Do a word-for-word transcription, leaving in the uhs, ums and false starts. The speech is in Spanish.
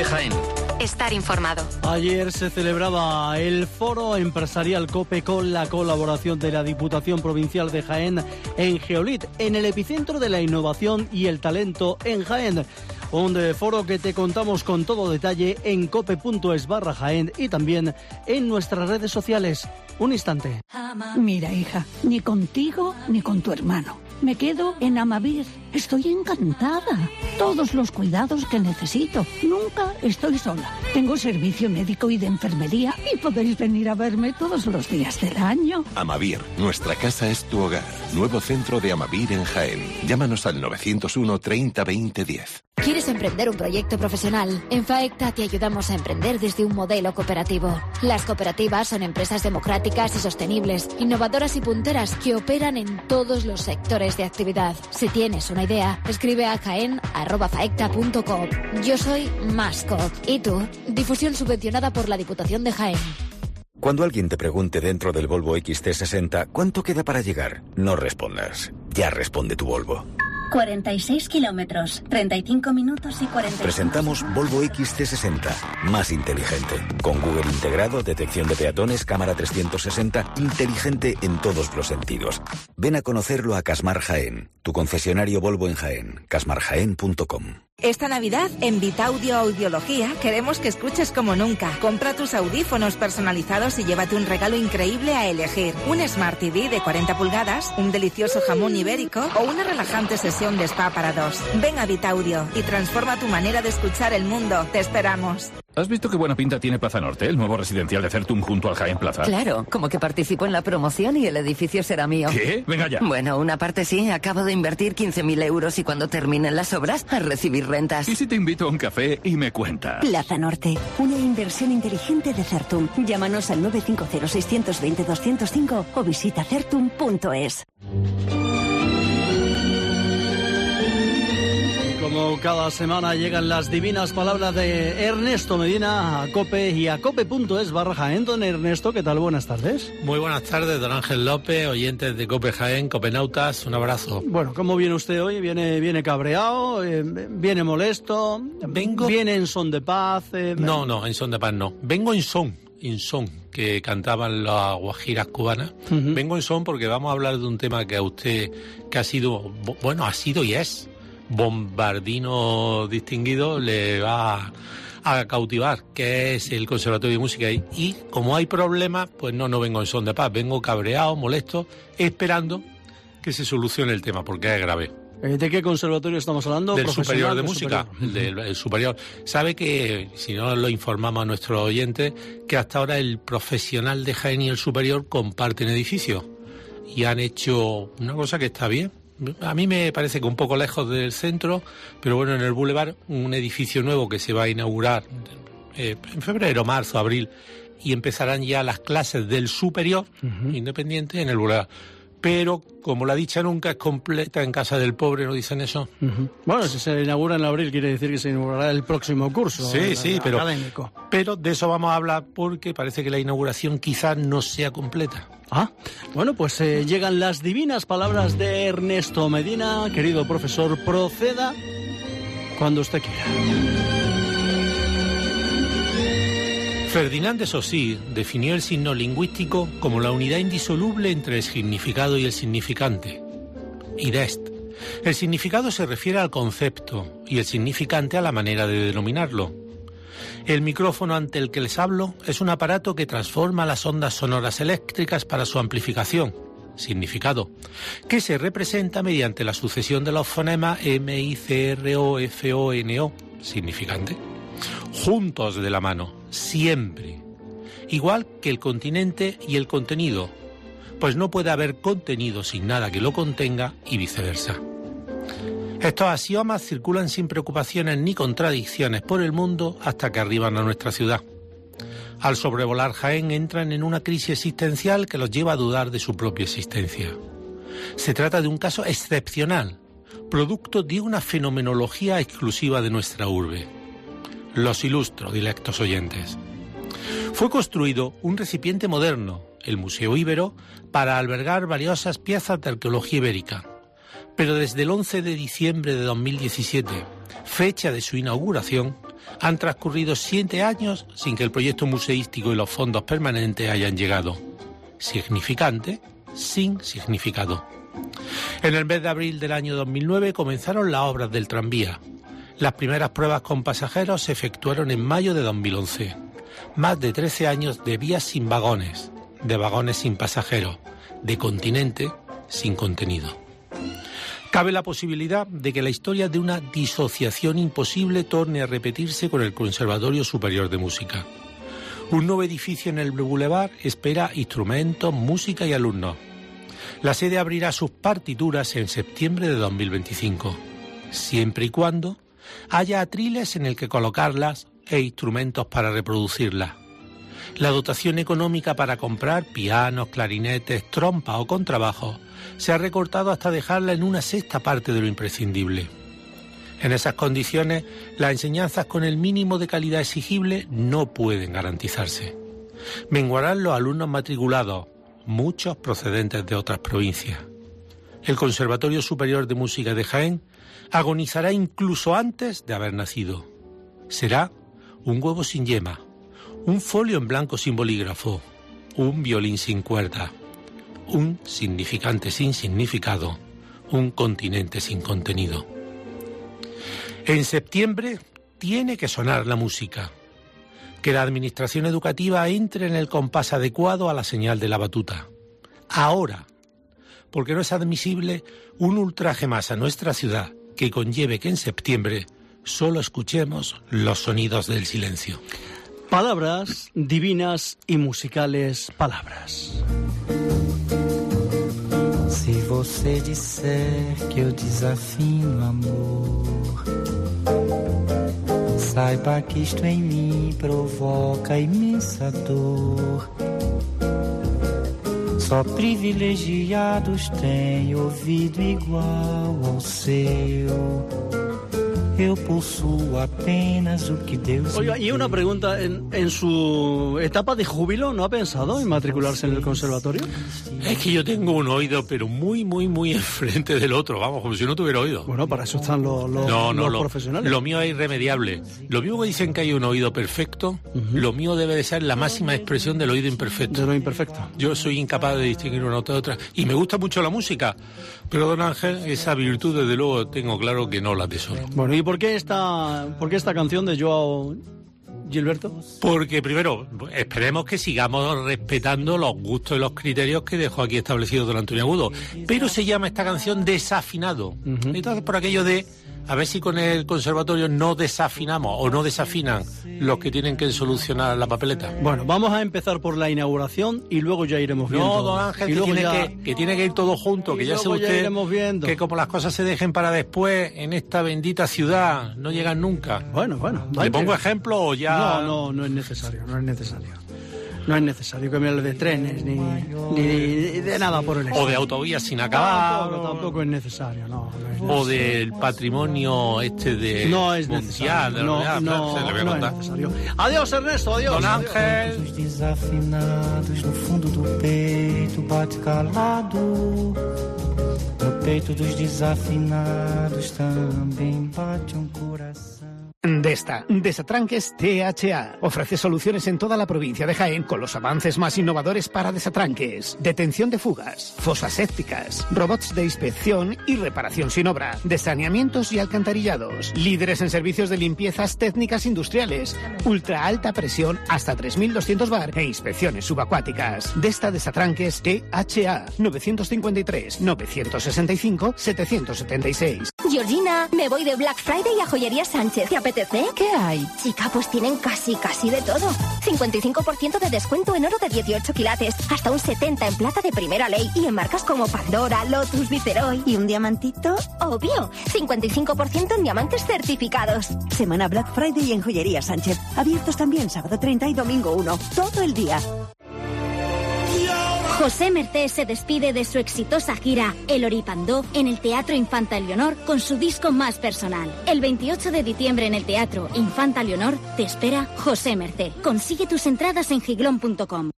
COPE Jaén. Estar informado. Ayer se celebraba el Foro Empresarial COPE con la colaboración de la Diputación Provincial de Jaén en Geolit, en el epicentro de la innovación y el talento en Jaén. Un foro que te contamos con todo detalle en cope.es barra Jaén y también en nuestras redes sociales. Un instante. Mira, hija, ni contigo ni con tu hermano. Me quedo en Amavir. Estoy encantada. Todos los cuidados que necesito. Nunca estoy sola. Tengo servicio médico y de enfermería y podéis venir a verme todos los días del año. Amavir, nuestra casa es tu hogar. Nuevo centro de Amavir en Jaén. Llámanos al novecientos uno treinta veinte diez. ¿Quieres emprender un proyecto profesional? En FAECTA te ayudamos a emprender desde un modelo cooperativo. Las cooperativas son empresas democráticas y sostenibles, innovadoras y punteras que operan en todos los sectores de actividad. Si tienes una idea, escribe a jaén arroba faecta punto com. Yo soy Mascoc. ¿Y tú? Difusión subvencionada por la Diputación de Jaén. Cuando alguien te pregunte dentro del Volvo equis ce sesenta ¿cuánto queda para llegar? No respondas. Ya responde tu Volvo. cuarenta y seis kilómetros, treinta y cinco minutos y cuarenta y cinco. Presentamos Volvo equis ce sesenta, más inteligente. Con Google integrado, detección de peatones, cámara trescientos sesenta, inteligente en todos los sentidos. Ven a conocerlo a Casmar Jaén, tu concesionario Volvo en Jaén, casmar jaén punto com. Esta Navidad, en Vitaudio Audiología, queremos que escuches como nunca. Compra tus audífonos personalizados y llévate un regalo increíble a elegir. Un Smart T V de cuarenta pulgadas, un delicioso jamón ibérico o una relajante sesión de spa para dos. Ven a Vitaudio y transforma tu manera de escuchar el mundo. Te esperamos. ¿Has visto qué buena pinta tiene Plaza Norte, el nuevo residencial de Certum junto al Jaén Plaza? Claro, como que participo en la promoción y el edificio será mío. ¿Qué? Venga ya. Bueno, una parte sí, acabo de invertir quince mil euros y cuando terminen las obras, a recibir rentas. ¿Y si te invito a un café y me cuentas? Plaza Norte, una inversión inteligente de Certum. Llámanos al nueve cinco cero, seis dos cero, dos cero cinco o visita certum punto es. Como cada semana llegan las divinas palabras de Ernesto Medina a COPE y a cope.es barra Jaén. Don Ernesto, ¿qué tal? Buenas tardes. Muy buenas tardes, don Ángel López, oyentes de COPE Jaén, copenautas, un abrazo. Bueno, ¿cómo viene usted hoy? ¿Viene, viene cabreado? Eh, ¿Viene molesto? Vengo... ¿Viene en son de paz? Eh... No, no, en son de paz no. Vengo en son, en son, que cantaban las guajiras cubanas. Uh-huh. Vengo en son porque vamos a hablar de un tema que a usted, que ha sido, bueno, ha sido y es bombardino distinguido, le va a cautivar, que es el Conservatorio de Música. Y, y como hay problemas, pues no, no vengo en son de paz, vengo cabreado, molesto, esperando que se solucione el tema, porque es grave. ¿De qué conservatorio estamos hablando? Del superior de música, superior. Del el superior. Sabe que, si no lo informamos a nuestros oyentes, que hasta ahora el profesional de Jaén y el superior comparten edificio y han hecho una cosa que está bien. A mí me parece que un poco lejos del centro, pero bueno, en el Boulevard, un edificio nuevo que se va a inaugurar eh, en febrero, marzo, abril, y empezarán ya las clases del superior, uh-huh. independiente, en el Boulevard. Pero, como la dicha nunca es completa en casa del pobre, ¿no dicen eso? Uh-huh. Bueno, si se inaugura en abril, quiere decir que se inaugurará el próximo curso. Sí, el, sí, el pero, académico. pero de eso vamos a hablar porque parece que la inauguración quizás no sea completa. Ah, bueno, pues eh, llegan las divinas palabras de Ernesto Medina. Querido profesor, proceda cuando usted quiera. Ferdinand de Saussure definió el signo lingüístico como la unidad indisoluble entre el significado y el significante. Id est. El significado se refiere al concepto y el significante a la manera de denominarlo. El micrófono ante el que les hablo es un aparato que transforma las ondas sonoras eléctricas para su amplificación, significado, que se representa mediante la sucesión de los fonemas M, I, C, R, O, F, O, N, O, significante, juntos de la mano, siempre, igual que el continente y el contenido, pues no puede haber contenido sin nada que lo contenga y viceversa. Estos axiomas circulan sin preocupaciones ni contradicciones por el mundo hasta que arriban a nuestra ciudad. Al sobrevolar Jaén entran en una crisis existencial que los lleva a dudar de su propia existencia. Se trata de un caso excepcional, producto de una fenomenología exclusiva de nuestra urbe. Los ilustro, dilectos oyentes. Fue construido un recipiente moderno, el Museo Íbero, para albergar valiosas piezas de arqueología ibérica. Pero desde el once de diciembre de dos mil diecisiete, fecha de su inauguración, Han transcurrido siete años sin que el proyecto museístico y los fondos permanentes hayan llegado. Significante, sin significado. En el mes de abril del año dos mil nueve comenzaron las obras del tranvía. Las primeras pruebas con pasajeros se efectuaron en mayo de dos mil once. Más de trece años de vías sin vagones, de vagones sin pasajeros, de continente sin contenido. Cabe la posibilidad de que la historia de una disociación imposible torne a repetirse con el Conservatorio Superior de Música. Un nuevo edificio en el Boulevard espera instrumentos, música y alumnos. La sede abrirá sus partituras en septiembre de dos mil veinticinco, siempre y cuando haya atriles en el que colocarlas e instrumentos para reproducirlas. La dotación económica para comprar pianos, clarinetes, trompas o contrabajos se ha recortado hasta dejarla en una sexta parte de lo imprescindible. En esas condiciones, las enseñanzas con el mínimo de calidad exigible no pueden garantizarse. Menguarán los alumnos matriculados, muchos procedentes de otras provincias. El Conservatorio Superior de Música de Jaén agonizará incluso antes de haber nacido. Será un huevo sin yema, un folio en blanco sin bolígrafo, un violín sin cuerda, un significante sin significado, un continente sin contenido. En septiembre tiene que sonar la música, que la administración educativa entre en el compás adecuado a la señal de la batuta. Ahora, porque no es admisible un ultraje más a nuestra ciudad que conlleve que en septiembre solo escuchemos los sonidos del silencio. Palabras divinas y musicales palabras. Se você disser que eu desafino amor, saiba que isto em mim provoca imensa dor. Só privilegiados têm ouvido igual ao seu. Eu possuo apenas o que Deus. Oiga, y una pregunta, ¿en, en su etapa de júbilo no ha pensado en matricularse en el conservatorio? Es que yo tengo un oído, pero muy, muy, muy enfrente del otro, vamos, como si no tuviera oído. Bueno, para eso están los, los, no, no, los lo, profesionales. Lo mío es irremediable. Lo mismo que dicen que hay un oído perfecto, uh-huh. Lo mío debe de ser la máxima expresión del oído imperfecto. De lo imperfecto. Yo soy incapaz de distinguir una nota de otra. Y me gusta mucho la música, pero don Ángel, esa virtud desde luego tengo claro que no la atesoro. Bueno, ¿y por qué esta, por qué esta canción de Joao Gilberto? Porque primero, esperemos que sigamos respetando los gustos y los criterios que dejó aquí establecido don Antonio Agudo. Pero se llama esta canción Desafinado. Uh-huh. Entonces, por aquello de a ver si con el conservatorio no desafinamos o no desafinan los que tienen que solucionar la papeleta. Bueno, vamos a empezar por la inauguración y luego ya iremos viendo. No, don Ángel, que tiene, ya... que, que tiene que ir todo junto, que ya sé usted ya que como las cosas se dejen para después en esta bendita ciudad no llegan nunca. Bueno, bueno. ¿Le pongo ejemplo o ya...? No, no, no es necesario, no es necesario. No es necesario que me hable de trenes ni, ni de nada por el estilo. O de autovías sin acabar. Tampoco, tampoco es necesario, no. no es necesario. O del patrimonio este de no es mundial. Necesario. No, no, no, no es necesario. Adiós, Ernesto, adiós. Don Ángel. Os desafinados no fundo do peito bate calado. No peito dos desafinados também bate um coração. Desta, Desatranques T H A. Ofrece soluciones en toda la provincia de Jaén con los avances más innovadores para desatranques, detención de fugas, fosas sépticas, robots de inspección y reparación sin obra, de saneamientos y alcantarillados, líderes en servicios de limpiezas técnicas industriales, ultra alta presión hasta tres mil doscientos bar e inspecciones subacuáticas. Desta, Desatranques T H A. nueve cinco tres, nueve seis cinco, siete siete seis. Georgina, me voy de Black Friday a Joyería Sánchez. ¿Te apetece? ¿Qué hay? Chica, pues tienen casi, casi de todo. cincuenta y cinco por ciento de descuento en oro de dieciocho quilates, hasta un setenta por ciento en plata de primera ley y en marcas como Pandora, Lotus, Viceroy. ¿Y un diamantito? Obvio, cincuenta y cinco por ciento en diamantes certificados. Semana Black Friday en Joyería Sánchez. Abiertos también sábado treinta y domingo uno. Todo el día. José Mercé se despide de su exitosa gira El Oripandó en el Teatro Infanta Leonor con su disco más personal. El veintiocho de diciembre en el Teatro Infanta Leonor te espera José Mercé. Consigue tus entradas en giglón punto com.